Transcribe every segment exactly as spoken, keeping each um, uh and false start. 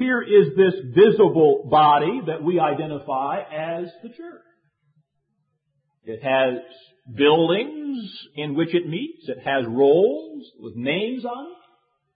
here is this visible body that we identify as the church. It has buildings in which it meets. It has rolls with names on it.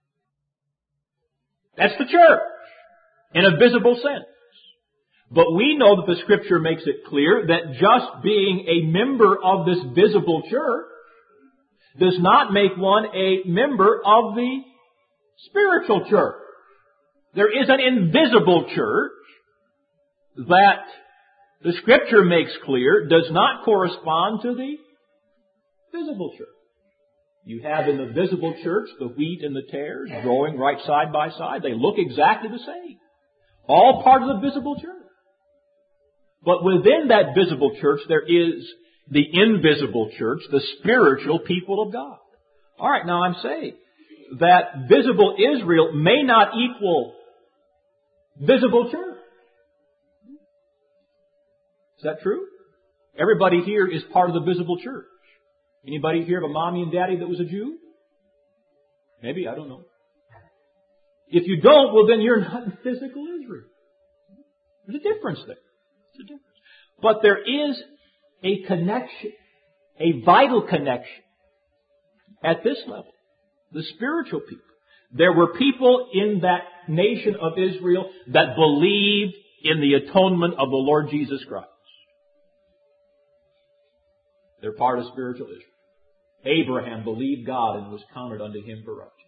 That's the church in a visible sense. But we know that the Scripture makes it clear that just being a member of this visible church does not make one a member of the spiritual church. There is an invisible church that the Scripture makes clear does not correspond to the visible church. You have in the visible church the wheat and the tares growing right side by side. They look exactly the same. All part of the visible church. But within that visible church there is the invisible church, the spiritual people of God. All right, now I'm saying that visible Israel may not equal visible church. Is that true? Everybody here is part of the visible church. Anybody here have a mommy and daddy that was a Jew? Maybe, I don't know. If you don't, well then you're not in physical Israel. There's a difference there. There's a difference. But there is a connection, a vital connection at this level. The spiritual people. There were people in that nation of Israel that believed in the atonement of the Lord Jesus Christ. They're part of spiritual Israel. Abraham believed God and was counted unto him for righteousness.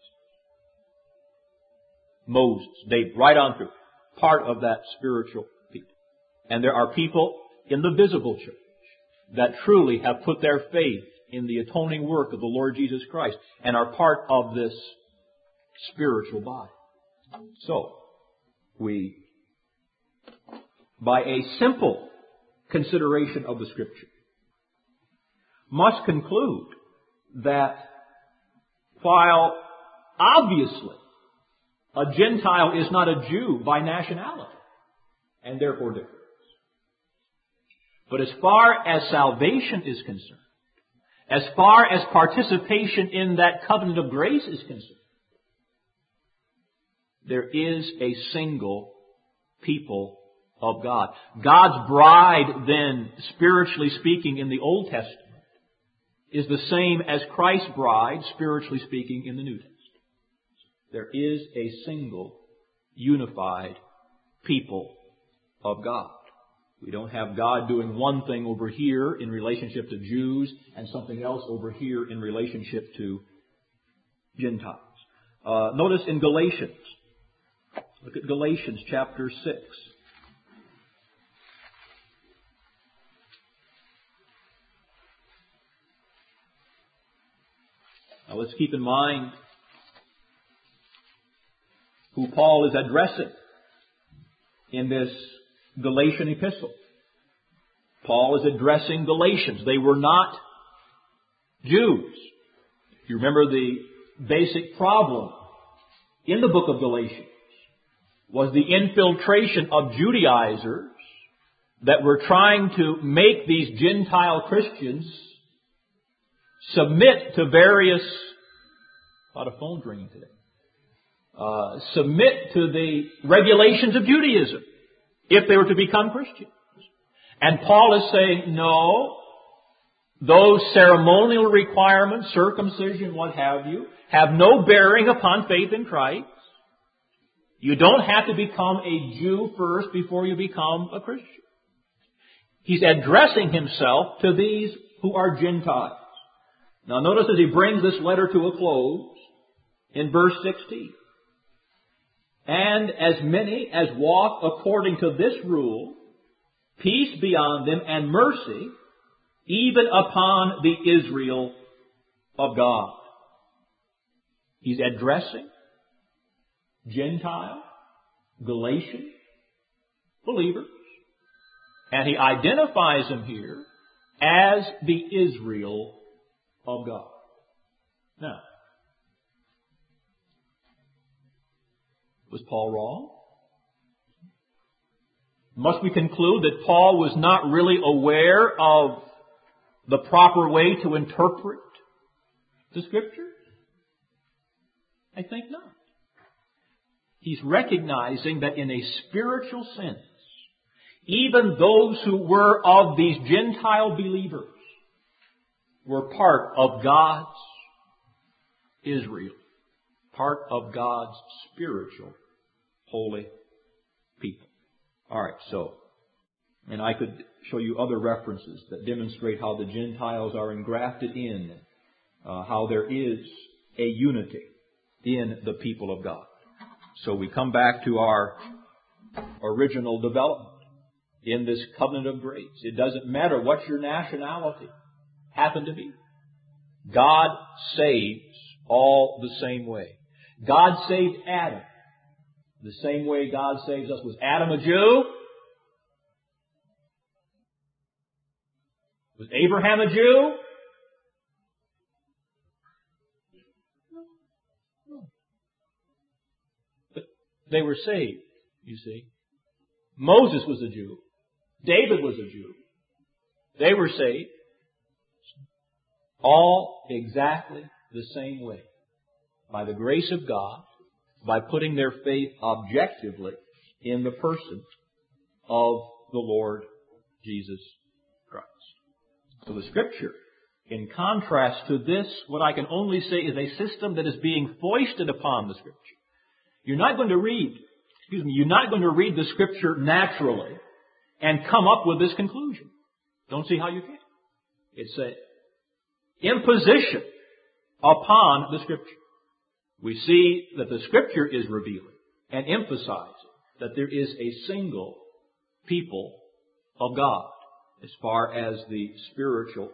Moses, David, right on through, part of that spiritual people. And there are people in the visible church that truly have put their faith in the atoning work of the Lord Jesus Christ and are part of this spiritual body. So, we, by a simple consideration of the Scripture, must conclude that while obviously a Gentile is not a Jew by nationality and therefore different, but as far as salvation is concerned, as far as participation in that covenant of grace is concerned, there is a single people of God. God's bride then, spiritually speaking, in the Old Testament, is the same as Christ's bride, spiritually speaking, in the New Testament. There is a single, unified people of God. We don't have God doing one thing over here in relationship to Jews and something else over here in relationship to Gentiles. Uh, notice in Galatians. Look at Galatians chapter six. Now let's keep in mind who Paul is addressing in this Galatian epistle. Paul is addressing Galatians. They were not Jews. If you remember, the basic problem in the book of Galatians was the infiltration of Judaizers that were trying to make these Gentile Christians submit to various, a lot of phones ringing today, uh, submit to the regulations of Judaism if they were to become Christians. And Paul is saying, no, those ceremonial requirements, circumcision, what have you, have no bearing upon faith in Christ. You don't have to become a Jew first before you become a Christian. He's addressing himself to these who are Gentiles. Now notice as he brings this letter to a close in verse sixteen. And as many as walk according to this rule, peace be on them and mercy, even upon the Israel of God. He's addressing Gentile, Galatian believers. And he identifies them here as the Israel of God. Now, was Paul wrong? Must we conclude that Paul was not really aware of the proper way to interpret the Scriptures? I think not. He's recognizing that in a spiritual sense, even those who were of these Gentile believers were part of God's Israel, part of God's spiritual holy people. All right, so, and I could show you other references that demonstrate how the Gentiles are engrafted in, uh, how there is a unity in the people of God. So we come back to our original development in this covenant of grace. It doesn't matter what your nationality happened to be. God saves all the same way. God saved Adam the same way God saves us. Was Adam a Jew? Was Abraham a Jew? No. But they were saved, you see. Moses was a Jew. David was a Jew. They were saved. All exactly the same way. By the grace of God, by putting their faith objectively in the person of the Lord Jesus Christ. So the Scripture, in contrast to this, what I can only say is a system that is being foisted upon the Scripture. You're not going to read, excuse me, you're not going to read the Scripture naturally and come up with this conclusion. Don't see how you can. It's an imposition upon the Scripture. We see that the Scripture is revealing and emphasizing that there is a single people of God as far as the spiritual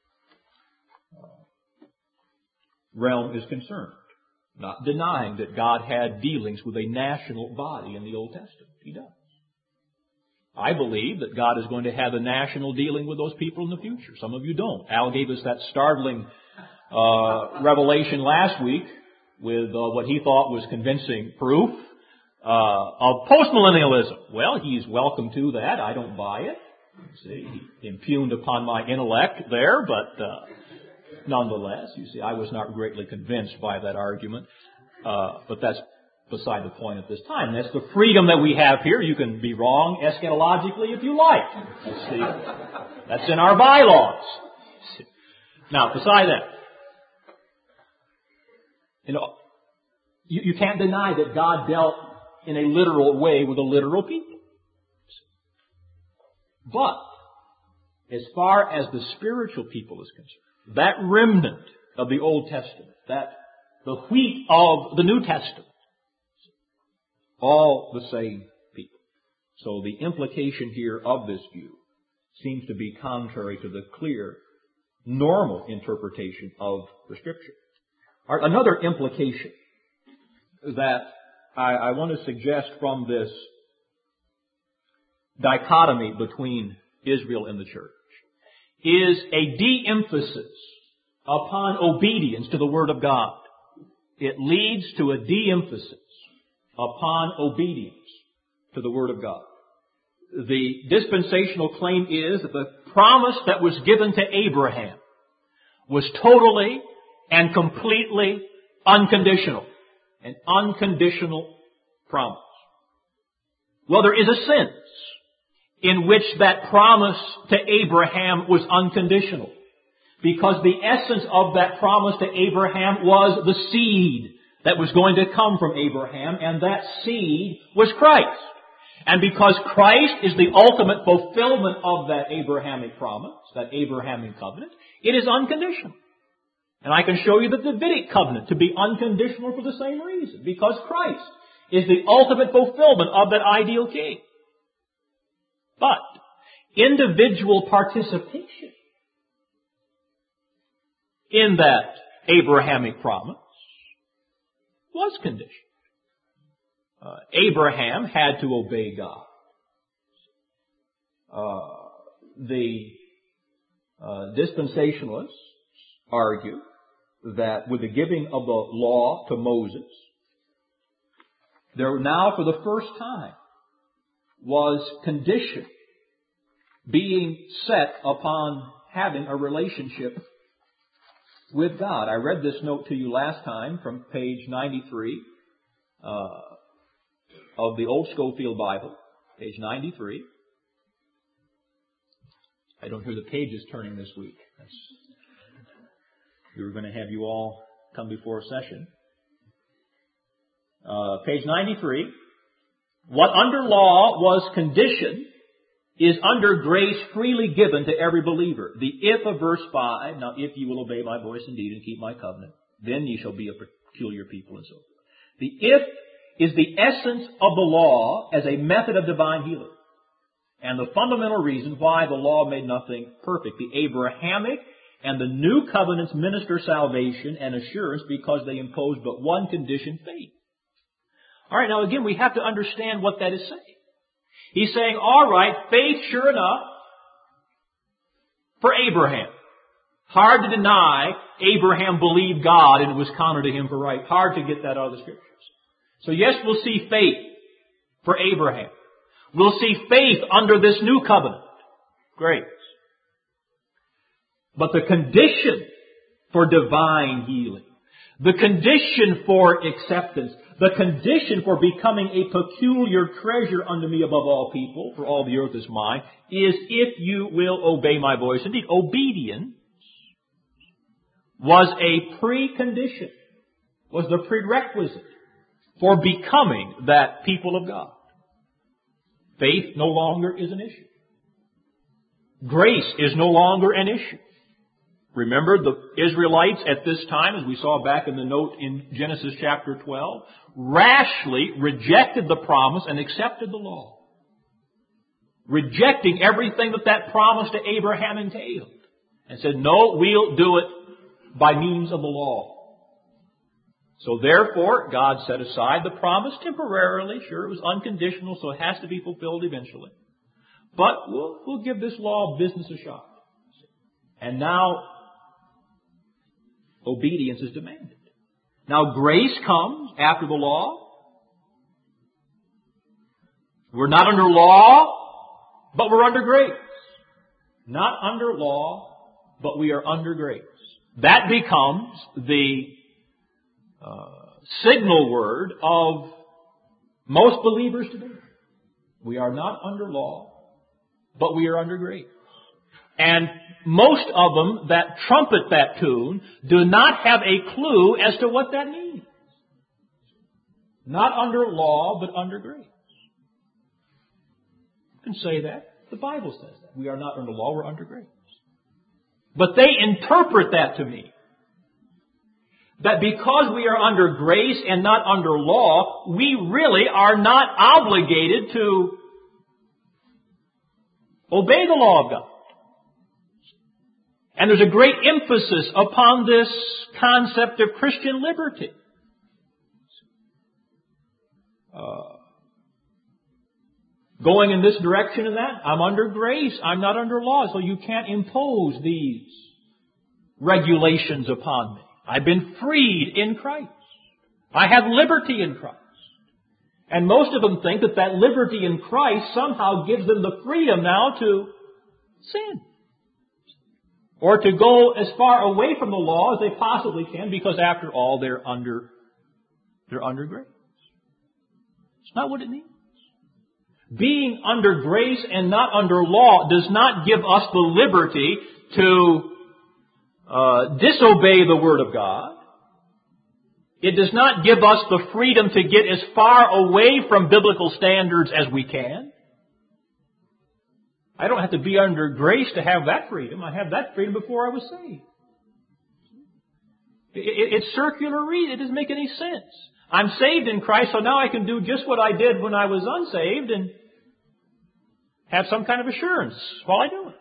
realm is concerned. Not denying that God had dealings with a national body in the Old Testament. He does. I believe that God is going to have a national dealing with those people in the future. Some of you don't. Al gave us that startling uh, revelation last week with uh, what he thought was convincing proof uh, of postmillennialism. Well, he's welcome to that. I don't buy it. See, he impugned upon my intellect there, but uh, nonetheless, you see, I was not greatly convinced by that argument. Uh, but that's beside the point at this time. That's the freedom that we have here. You can be wrong eschatologically if you like. That's, the, that's in our bylaws. Now, beside that, you know, you, you can't deny that God dealt in a literal way with a literal people. But, as far as the spiritual people is concerned, that remnant of the Old Testament, that the wheat of the New Testament, all the same people. So the implication here of this view seems to be contrary to the clear, normal interpretation of the Scripture. Another implication that I, I want to suggest from this dichotomy between Israel and the church is a de-emphasis upon obedience to the Word of God. It leads to a de-emphasis upon obedience to the Word of God. The dispensational claim is that the promise that was given to Abraham was totally and completely unconditional. An unconditional promise. Well, there is a sense in which that promise to Abraham was unconditional. Because the essence of that promise to Abraham was the seed that was going to come from Abraham, and that seed was Christ. And because Christ is the ultimate fulfillment of that Abrahamic promise, that Abrahamic covenant, it is unconditional. And I can show you the Davidic covenant to be unconditional for the same reason, because Christ is the ultimate fulfillment of that ideal king. But individual participation in that Abrahamic promise was conditioned. Uh, Abraham had to obey God. Uh, the uh, dispensationalists argue that with the giving of the law to Moses, there now for the first time was condition being set upon having a relationship with God. I read this note to you last time from page ninety-three. Uh, of the Old Schofield Bible, page ninety-three. I don't hear the pages turning this week. That's, we were going to have you all come before a session. Uh, page ninety-three. What under law was conditioned is under grace freely given to every believer. The if of verse five, now if you will obey my voice indeed and keep my covenant, then ye shall be a peculiar people and so forth. The if is the essence of the law as a method of divine healing. And the fundamental reason why the law made nothing perfect. The Abrahamic and the new covenants minister salvation and assurance because they impose but one condition, faith. All right, now again, we have to understand what that is saying. He's saying, all right, faith, sure enough, for Abraham. Hard to deny Abraham believed God and it was counted to him for right. Hard to get that out of the Scriptures. So yes, we'll see faith for Abraham. We'll see faith under this new covenant. Grace. But the condition for divine healing, the condition for acceptance, the condition for becoming a peculiar treasure unto me above all people, for all the earth is mine, is if you will obey my voice. Indeed, obedience was a precondition, was the prerequisite for becoming that people of God. Faith no longer is an issue. Grace is no longer an issue. Remember, the Israelites at this time, as we saw back in the note in Genesis chapter twelve, rashly rejected the promise and accepted the law. Rejecting everything that that promise to Abraham entailed. And said, no, we'll do it by means of the law. So therefore, God set aside the promise temporarily. Sure, it was unconditional, so it has to be fulfilled eventually. But we'll, we'll give this law business a shot. And now, obedience is demanded. Now, grace comes after the law. We're not under law, but we're under grace. Not under law, but we are under grace. That becomes the uh, signal word of most believers today. We are not under law, but we are under grace. And most of them that trumpet that tune do not have a clue as to what that means. Not under law, but under grace. You can say that. The Bible says that. We are not under law, we're under grace. But they interpret that to mean that because we are under grace and not under law, we really are not obligated to obey the law of God. And there's a great emphasis upon this concept of Christian liberty. Uh, going in this direction and that, I'm under grace, I'm not under law, so you can't impose these regulations upon me. I've been freed in Christ. I have liberty in Christ. And most of them think that that liberty in Christ somehow gives them the freedom now to sin. Or to go as far away from the law as they possibly can, because after all, they're under, they're under grace. It's not what it means. Being under grace and not under law does not give us the liberty to uh, disobey the Word of God. It does not give us the freedom to get as far away from biblical standards as we can. I don't have to be under grace to have that freedom. I have that freedom before I was saved. It, it, it's circular reason. It doesn't make any sense. I'm saved in Christ, so now I can do just what I did when I was unsaved and have some kind of assurance while I do it.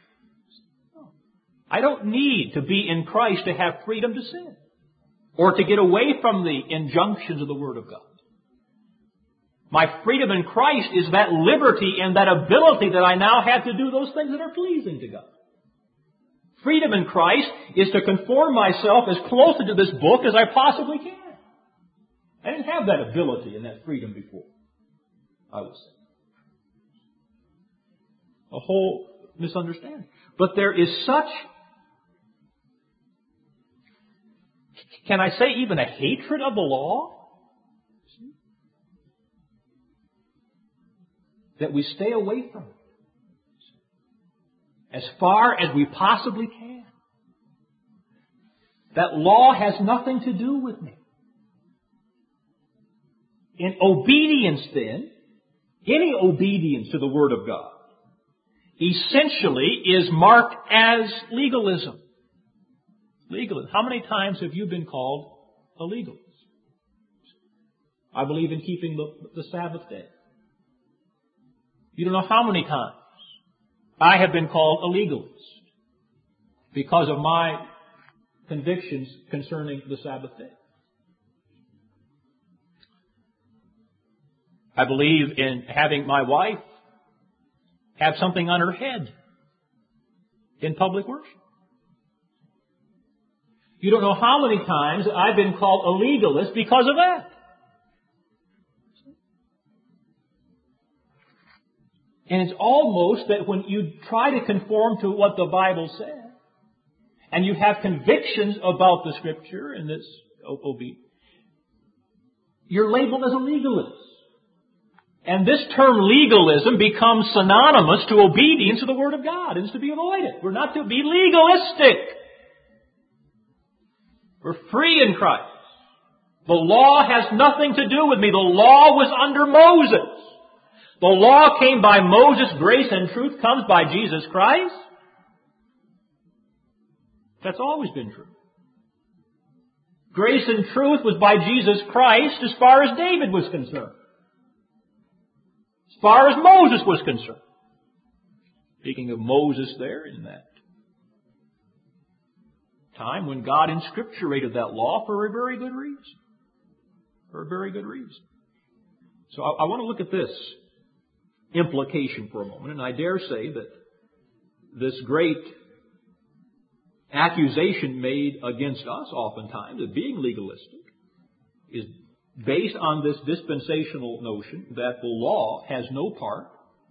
I don't need to be in Christ to have freedom to sin or to get away from the injunctions of the Word of God. My freedom in Christ is that liberty and that ability that I now have to do those things that are pleasing to God. Freedom in Christ is to conform myself as closely to this book as I possibly can. I didn't have that ability and that freedom before I was saved. A whole misunderstanding. But there is such, can I say even a hatred of the law? that we stay away from it as far as we possibly can. That law has nothing to do with me. In obedience then, any obedience to the Word of God, essentially is marked as legalism. Legalism. How many times have you been called a legalist? I believe in keeping the, the Sabbath day. You don't know how many times I have been called a legalist because of my convictions concerning the Sabbath day. I believe in having my wife have something on her head in public worship. You don't know how many times I've been called a legalist because of that. And it's almost that when you try to conform to what the Bible says, and you have convictions about the Scripture and this obedience, you're labeled as a legalist. And this term legalism becomes synonymous to obedience to the Word of God. It's to be avoided. We're not to be legalistic. We're free in Christ. The law has nothing to do with me. The law was under Moses. The law came by Moses. Grace and truth comes by Jesus Christ. That's always been true. Grace and truth was by Jesus Christ as far as David was concerned. As far as Moses was concerned. Speaking of Moses there in that time when God inscripturated that law for a very good reason. For a very good reason. So I, I want to look at this implication for a moment, and I dare say that this great accusation made against us oftentimes of being legalistic is based on this dispensational notion that the law has no part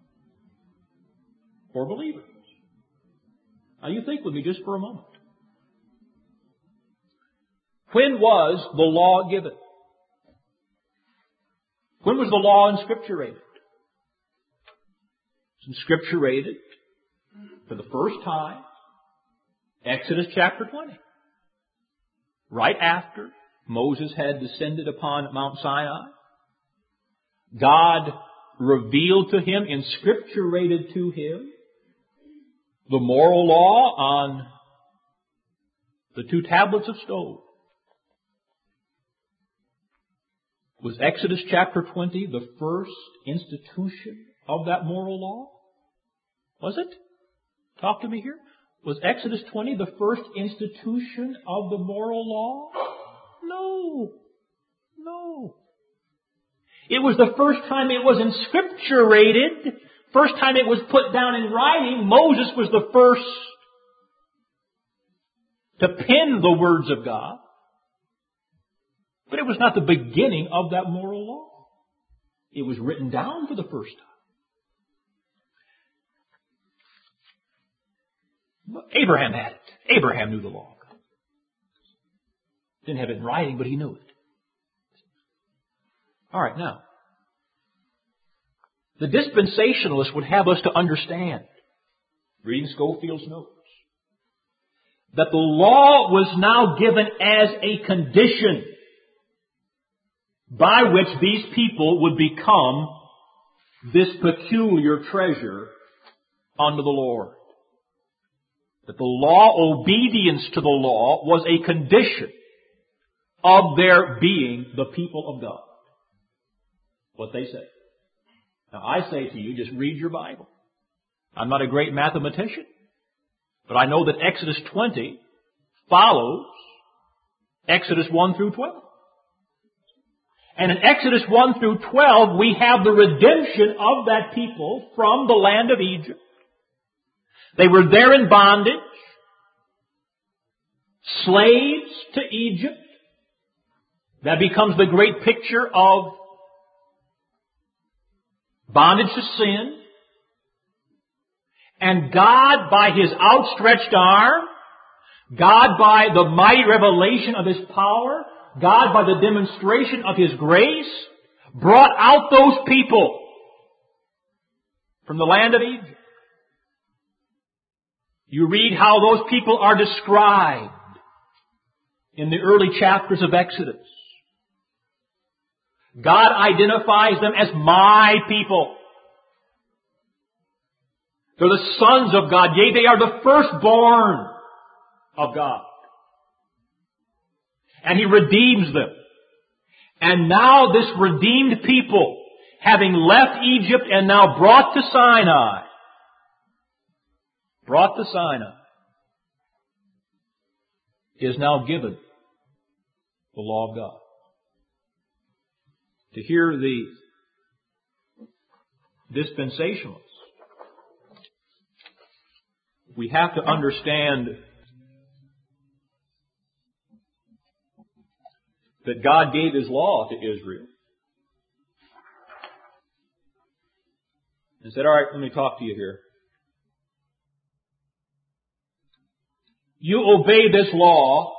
for believers. Now you think with me just for a moment. When was the law given? When was the law inscripturated? It's inscripturated for the first time, Exodus chapter twenty. Right after Moses had descended upon Mount Sinai, God revealed to him, inscripturated to him, the moral law on the two tablets of stone. Was Exodus chapter twenty the first institution of that moral law? Was it? Talk to me here. Was Exodus twenty the first institution of the moral law? No. No. It was the first time it was inscripturated, first time it was put down in writing. Moses was the first to pen the words of God. But it was not the beginning of that moral law. It was written down for the first time. Abraham had it. Abraham knew the law. Didn't have it in writing, but he knew it. All right, now, the dispensationalists would have us to understand, reading Scofield's notes, that the law was now given as a condition by which these people would become this peculiar treasure unto the Lord. That the law, obedience to the law, was a condition of their being the people of God. What they say. Now I say to you, just read your Bible. I'm not a great mathematician, but I know that Exodus twenty follows Exodus one through twelve. And in Exodus one through twelve, we have the redemption of that people from the land of Egypt. They were there in bondage, slaves to Egypt. That becomes the great picture of bondage to sin. And God, by His outstretched arm, God, by the mighty revelation of His power, God, by the demonstration of His grace, brought out those people from the land of Egypt. You read how those people are described in the early chapters of Exodus. God identifies them as my people. They're the sons of God. Yea, they are the firstborn of God. And He redeems them. And now this redeemed people, having left Egypt and now brought to Sinai, brought to Sinai, is now given the law of God. To hear the dispensationalists, we have to understand that God gave His law to Israel and said, all right, let me talk to you here. You obey this law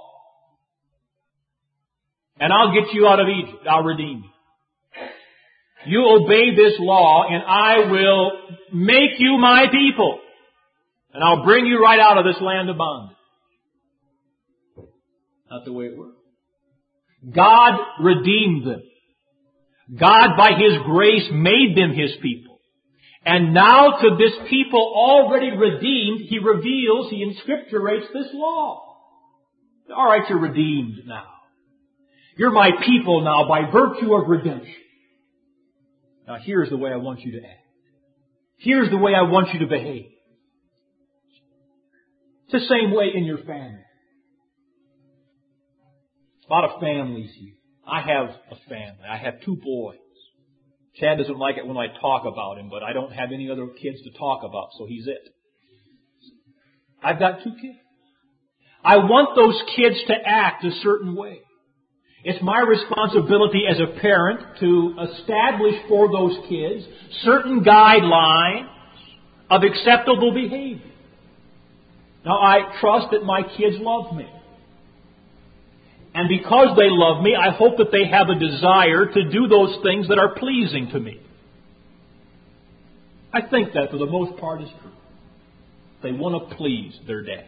and I'll get you out of Egypt. I'll redeem you. You obey this law and I will make you my people. And I'll bring you right out of this land of bondage. Not the way it works. God redeemed them. God, by His grace, made them His people. And now to this people already redeemed, He reveals, He inscripturates this law. All right, you're redeemed now. You're my people now by virtue of redemption. Now here's the way I want you to act. Here's the way I want you to behave. It's the same way in your family. A lot of families here. I have a family. I have two boys. Chad doesn't like it when I talk about him, but I don't have any other kids to talk about, so he's it. I've got two kids. I want those kids to act a certain way. It's my responsibility as a parent to establish for those kids certain guidelines of acceptable behavior. Now, I trust that my kids love me. And because they love me, I hope that they have a desire to do those things that are pleasing to me. I think that for the most part is true. They want to please their dad.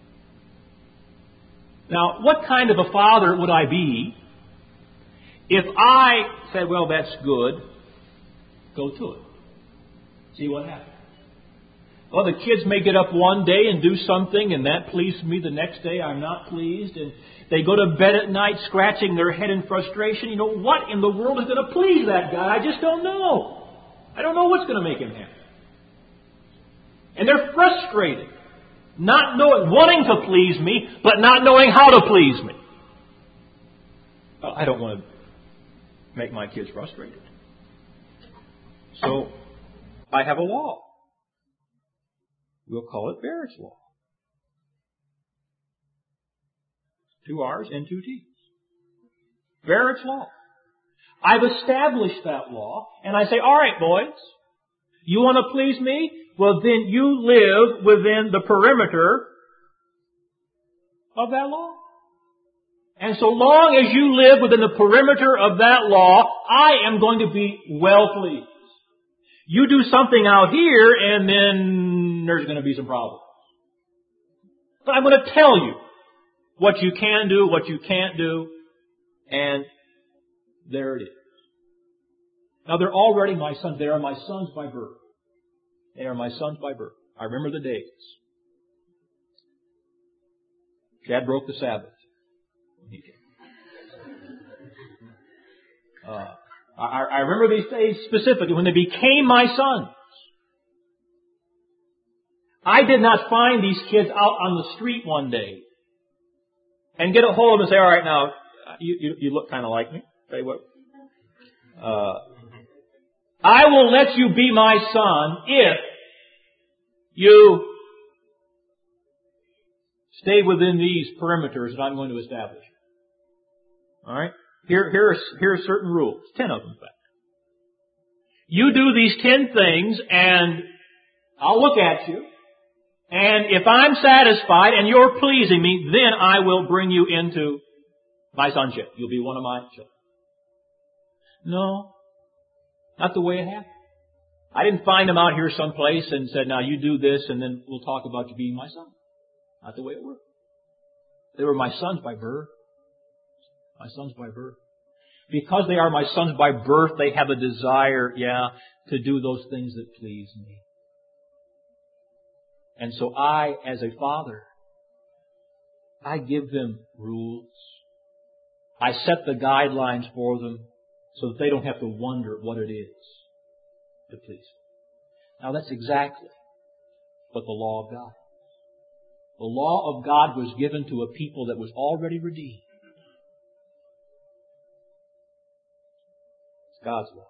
Now, what kind of a father would I be if I said, well, that's good, go to it. See what happens. Well, the kids may get up one day and do something and that pleases me. The next day I'm not pleased. And they go to bed at night scratching their head in frustration. You know, what in the world is going to please that guy? I just don't know. I don't know what's going to make him happy. And they're frustrated. Not knowing, wanting to please me, but not knowing how to please me. Well, I don't want to make my kids frustrated. So, I have a law. We'll call it Barrett's Law. Two R's and two T's. Barrett's Law. I've established that law, and I say, all right, boys, you want to please me? Well, then you live within the perimeter of that law. And so long as you live within the perimeter of that law, I am going to be well pleased. You do something out here, and then there's going to be some problems. But I'm going to tell you what you can do, what you can't do, and there it is. Now, they're already my sons. They are my sons by birth. They are my sons by birth. I remember the days. Chad broke the Sabbath. Uh, I, I remember these days specifically when they became my sons. I did not find these kids out on the street one day and get a hold of them and say, all right, now, you, you, you look kind of like me. Tell you what. Uh, I will let you be my son if you stay within these perimeters that I'm going to establish. All right? Here, here, are, here are certain rules. Ten of them, in fact. You do these ten things and I'll look at you. And if I'm satisfied and you're pleasing me, then I will bring you into my sonship. You'll be one of my children. No. Not the way it happened. I didn't find them out here someplace and said, now you do this and then we'll talk about you being my son. Not the way it worked. They were my sons by birth. My sons by birth. Because they are my sons by birth, they have a desire, yeah, to do those things that please me. And so I, as a father, I give them rules. I set the guidelines for them so that they don't have to wonder what it is to please me. Now that's exactly what the law of God is. The law of God was given to a people that was already redeemed. It's God's law.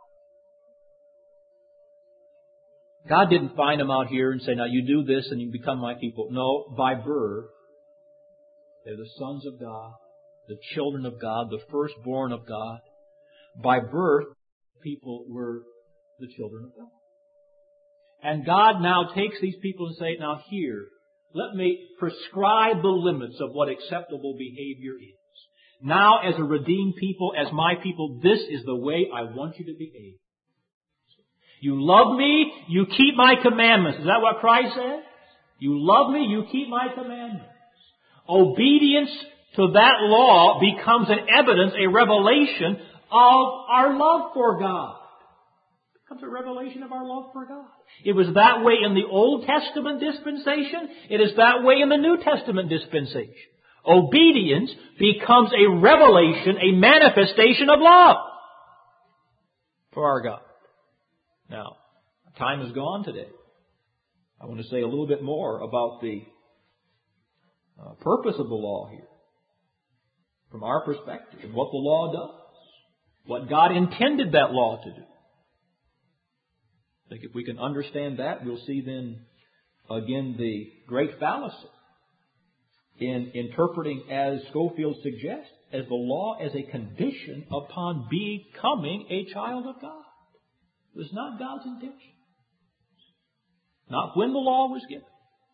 God didn't find them out here and say, now you do this and you become my people. No, by birth, they're the sons of God, the children of God, the firstborn of God. By birth, people were the children of God. And God now takes these people and says, now here, let me prescribe the limits of what acceptable behavior is. Now, as a redeemed people, as my people, this is the way I want you to behave. You love me, you keep my commandments. Is that what Christ said? You love me, you keep my commandments. Obedience to that law becomes an evidence, a revelation of our love for God. It becomes a revelation of our love for God. It was that way in the Old Testament dispensation. It is that way in the New Testament dispensation. Obedience becomes a revelation, a manifestation of love for our God. Now, time is gone today. I want to say a little bit more about the uh, purpose of the law here. From our perspective, and what the law does. What God intended that law to do. I think if we can understand that, we'll see then, again, the great fallacy in interpreting, as Schofield suggests, as the law as a condition upon becoming a child of God. It was not God's intention. Not when the law was given.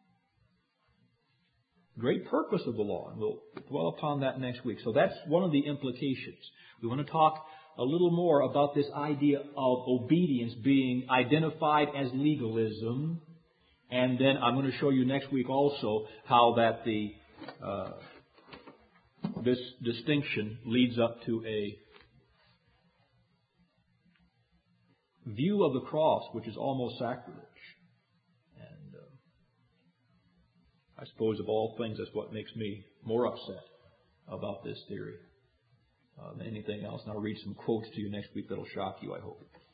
Great purpose of the law, and we'll dwell upon that next week. So that's one of the implications. We want to talk a little more about this idea of obedience being identified as legalism, and then I'm going to show you next week also how that the uh, this distinction leads up to a view of the cross which is almost sacrilege. And uh, I suppose of all things that's what makes me more upset about this theory uh, than anything else. And I'll read some quotes to you next week that'll shock you, I hope.